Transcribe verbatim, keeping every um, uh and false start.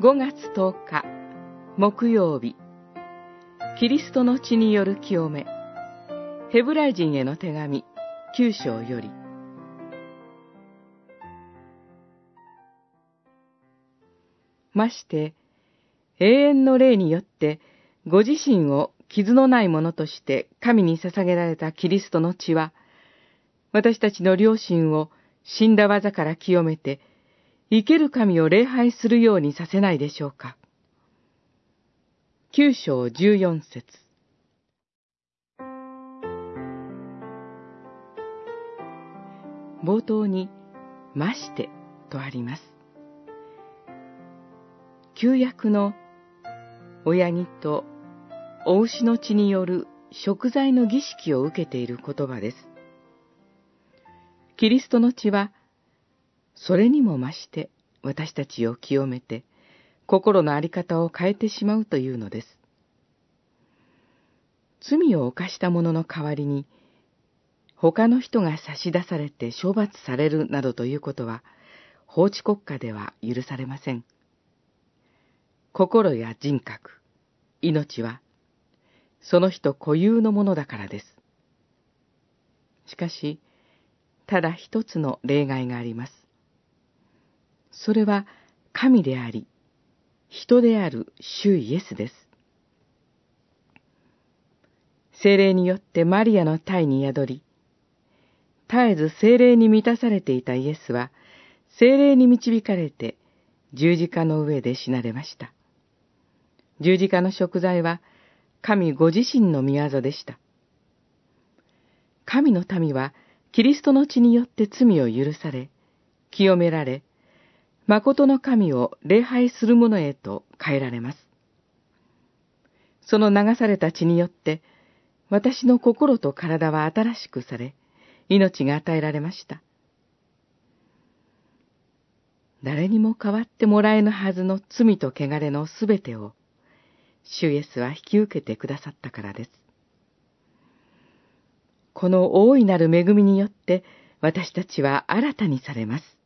ごがつとおか木曜日、キリストの血による清め。ヘブライ人への手紙きゅう章より。まして永遠の霊によってご自身を傷のないものとして神に捧げられたキリストの血は、私たちの良心を死んだ技から清めて、生ける神を礼拝するようにさせないでしょうか。きゅう章じゅうよん節。冒頭に、ましてとあります。旧約の親木とお牛の血による贖罪の儀式を受けている言葉です。キリストの血は、それにも増して私たちを清めて、心のあり方を変えてしまうというのです。罪を犯した者の代わりに、他の人が差し出されて処罰されるなどということは、法治国家では許されません。心や人格、命は、その人固有のものだからです。しかし、ただ一つの例外があります。それは神であり、人である主イエスです。聖霊によってマリアの胎に宿り、絶えず聖霊に満たされていたイエスは、聖霊に導かれて十字架の上で死なれました。十字架の贖罪は、神ご自身の御業でした。神の民は、キリストの血によって罪を許され、清められ、誠の神を礼拝する者へと変えられます。その流された血によって、私の心と体は新しくされ、命が与えられました。誰にも代わってもらえぬはずの罪と汚れのすべてを、主イエスは引き受けてくださったからです。この大いなる恵みによって、私たちは新たにされます。